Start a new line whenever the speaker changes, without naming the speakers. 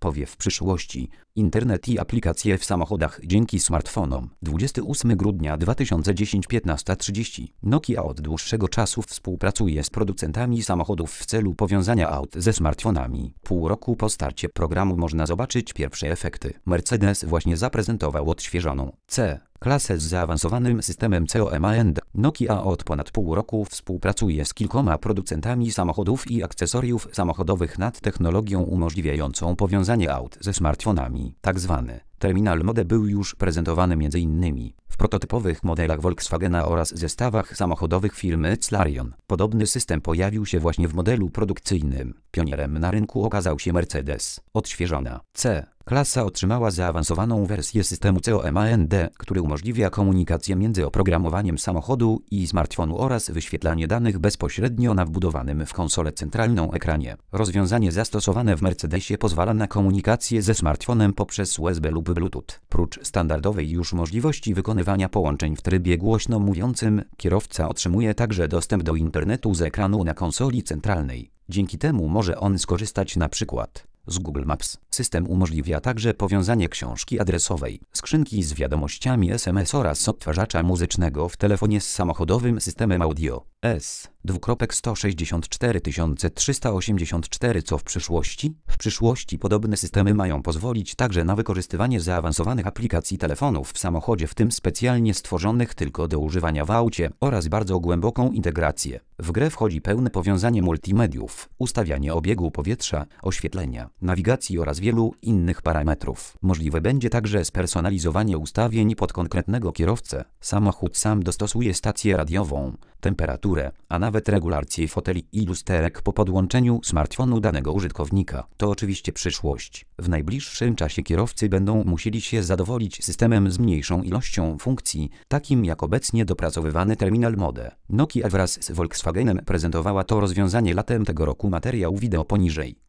powiew przyszłości. Internet i aplikacje w samochodach dzięki smartfonom. 28 grudnia 2010 15:30. Nokia od dłuższego czasu współpracuje z producentami samochodów w celu powiązania aut ze smartfonami. Pół roku po starcie programu można zobaczyć pierwsze efekty. Mercedes właśnie zaprezentował odświeżoną C-klasę z zaawansowanym systemem COM&. Nokia od ponad pół roku współpracuje z kilkoma producentami samochodów i akcesoriów samochodowych nad technologią umożliwiającą powiązanie aut ze smartfonami. Tak zwany Terminal Mode był już prezentowany m.in. w prototypowych modelach Volkswagena oraz zestawach samochodowych firmy Clarion. Podobny system pojawił się właśnie w modelu produkcyjnym. Pionierem na rynku okazał się Mercedes. Odświeżona C-klasa otrzymała zaawansowaną wersję systemu COM&, który umożliwia komunikację między oprogramowaniem samochodu i smartfonu oraz wyświetlanie danych bezpośrednio na wbudowanym w konsolę centralną ekranie. Rozwiązanie zastosowane w Mercedesie pozwala na komunikację ze smartfonem poprzez USB lub Bluetooth. Prócz standardowej już możliwości wykonywania połączeń w trybie głośno mówiącym, kierowca otrzymuje także dostęp do internetu z ekranu na konsoli centralnej. Dzięki temu może on skorzystać np. z Google Maps. System umożliwia także powiązanie książki adresowej, skrzynki z wiadomościami SMS oraz odtwarzacza muzycznego w telefonie z samochodowym systemem audio S2.164 co w przyszłości? W przyszłości podobne systemy mają pozwolić także na wykorzystywanie zaawansowanych aplikacji telefonów w samochodzie, w tym specjalnie stworzonych tylko do używania w aucie, oraz bardzo głęboką integrację. W grę wchodzi pełne powiązanie multimediów, ustawianie obiegu powietrza, oświetlenia, nawigacji oraz wielu innych parametrów. Możliwe będzie także spersonalizowanie ustawień pod konkretnego kierowcę. Samochód sam dostosuje stację radiową, temperaturę, a nawet regulację foteli i lusterek po podłączeniu smartfonu danego użytkownika. To oczywiście przyszłość. W najbliższym czasie kierowcy będą musieli się zadowolić systemem z mniejszą ilością funkcji, takim jak obecnie dopracowywany Terminal Mode. Nokia wraz z Volkswagenem prezentowała to rozwiązanie latem tego roku. Materiał wideo poniżej.